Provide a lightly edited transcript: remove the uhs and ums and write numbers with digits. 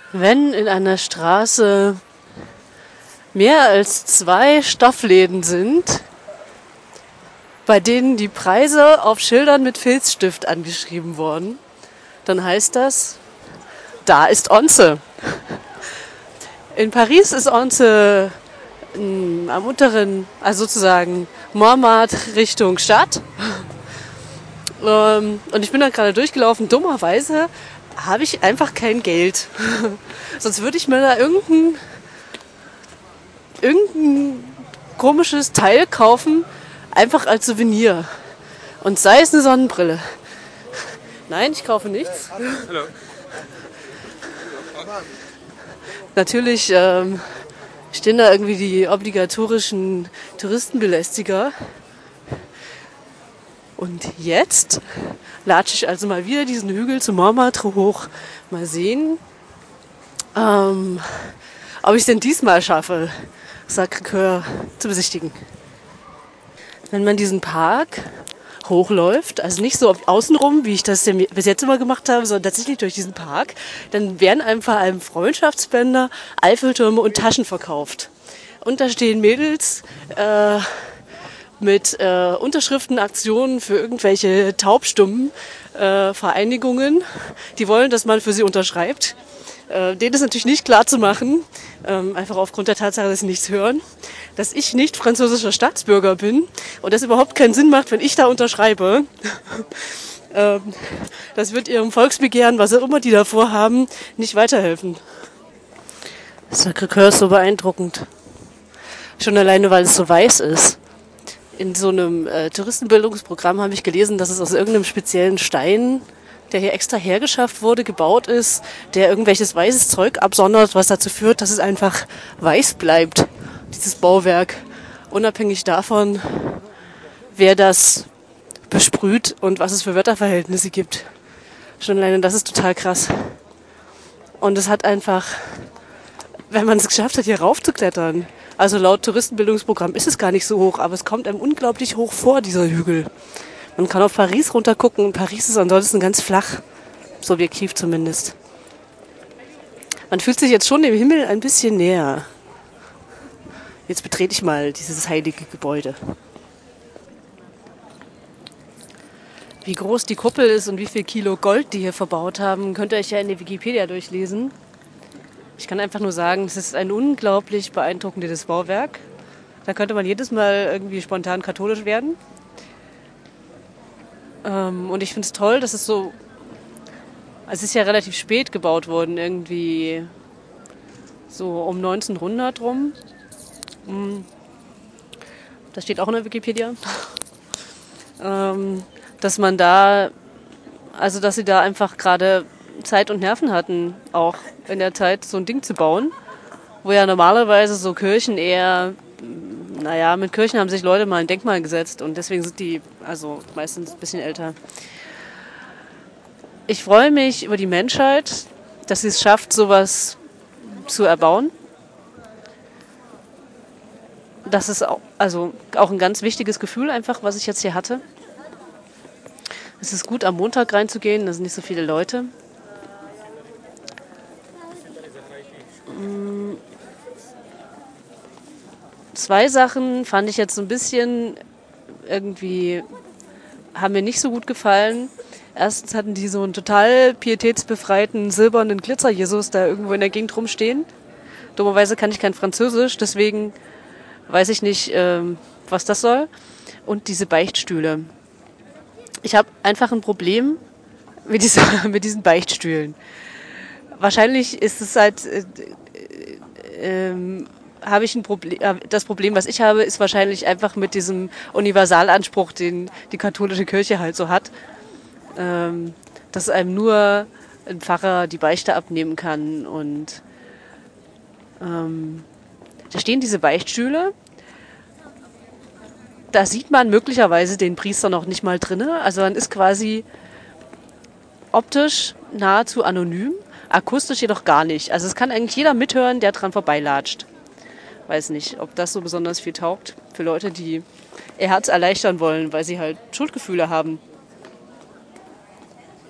Wenn in einer Straße mehr als 2 Stoffläden sind, bei denen die Preise auf Schildern mit Filzstift angeschrieben wurden, dann heißt das, da ist Onze. In Paris ist Onze am unteren, also sozusagen Montmartre Richtung Stadt. Und ich bin dann gerade durchgelaufen. Dummerweise habe ich einfach kein Geld. Sonst würde ich mir da irgendein komisches Teil kaufen, einfach als Souvenir. Und sei es eine Sonnenbrille. Nein, ich kaufe nichts. Hallo. Natürlich stehen da irgendwie die obligatorischen Touristenbelästiger. Und jetzt latsche ich also mal wieder diesen Hügel zum Montmartre hoch. Mal sehen, ob ich es denn diesmal schaffe, Sacré-Cœur zu besichtigen. Wenn man diesen Park hochläuft, also nicht so außenrum, wie ich das bis jetzt immer gemacht habe, sondern tatsächlich durch diesen Park, dann werden einem vor allem Freundschaftsbänder, Eiffeltürme und Taschen verkauft. Und da stehen Mädels mit Unterschriften, Aktionen für irgendwelche taubstummen Vereinigungen, die wollen, dass man für sie unterschreibt. Denen ist natürlich nicht klar zu machen, einfach aufgrund der Tatsache, dass sie nichts hören, dass ich nicht französischer Staatsbürger bin und das überhaupt keinen Sinn macht, wenn ich da unterschreibe. Das wird ihrem Volksbegehren, was auch immer die davor haben, nicht weiterhelfen. Sacré-Cœur ist so beeindruckend. Schon alleine, weil es so weiß ist. In so einem Touristenbildungsprogramm habe ich gelesen, dass es aus irgendeinem speziellen Stein, der hier extra hergeschafft wurde, gebaut ist, der irgendwelches weißes Zeug absondert, was dazu führt, dass es einfach weiß bleibt, dieses Bauwerk. Unabhängig davon, wer das besprüht und was es für Wetterverhältnisse gibt. Schon alleine, das ist total krass. Und es hat einfach, wenn man es geschafft hat, hier raufzuklettern, also laut Touristenbildungsprogramm ist es gar nicht so hoch, aber es kommt einem unglaublich hoch vor, dieser Hügel. Man kann auf Paris runtergucken und Paris ist ansonsten ganz flach, subjektiv zumindest. Man fühlt sich jetzt schon dem Himmel ein bisschen näher. Jetzt betrete ich mal dieses heilige Gebäude. Wie groß die Kuppel ist und wie viel Kilo Gold die hier verbaut haben, könnt ihr euch ja in der Wikipedia durchlesen. Ich kann einfach nur sagen, es ist ein unglaublich beeindruckendes Bauwerk. Da könnte man jedes Mal irgendwie spontan katholisch werden. Und ich finde es toll, dass es so... Es ist ja relativ spät gebaut worden, irgendwie so um 1900 rum. Das steht auch in der Wikipedia. Dass man da... Also dass sie da einfach gerade Zeit und Nerven hatten, auch in der Zeit so ein Ding zu bauen. Wo ja normalerweise so Kirchen eher... Naja, mit Kirchen haben sich Leute mal ein Denkmal gesetzt und deswegen sind die also meistens ein bisschen älter. Ich freue mich über die Menschheit, dass sie es schafft, sowas zu erbauen. Das ist auch ein ganz wichtiges Gefühl einfach, was ich jetzt hier hatte. Es ist gut, am Montag reinzugehen, da sind nicht so viele Leute. Zwei Sachen fand ich jetzt so ein bisschen irgendwie, haben mir nicht so gut gefallen. Erstens hatten die so einen total pietätsbefreiten silbernen Glitzer-Jesus da irgendwo in der Gegend rumstehen. Dummerweise kann ich kein Französisch, deswegen weiß ich nicht, was das soll. Und diese Beichtstühle. Ich habe einfach ein Problem mit diesen Beichtstühlen. Wahrscheinlich ist es halt... habe ich ein Problem. Das Problem, was ich habe, ist wahrscheinlich einfach mit diesem Universalanspruch, den die katholische Kirche halt so hat, dass einem nur ein Pfarrer die Beichte abnehmen kann. Und da stehen diese Beichtstühle. Da sieht man möglicherweise den Priester noch nicht mal drinne. Also man ist quasi optisch nahezu anonym, akustisch jedoch gar nicht. Also es kann eigentlich jeder mithören, der dran vorbeilatscht. Weiß nicht, ob das so besonders viel taugt für Leute, die ihr Herz erleichtern wollen, weil sie halt Schuldgefühle haben.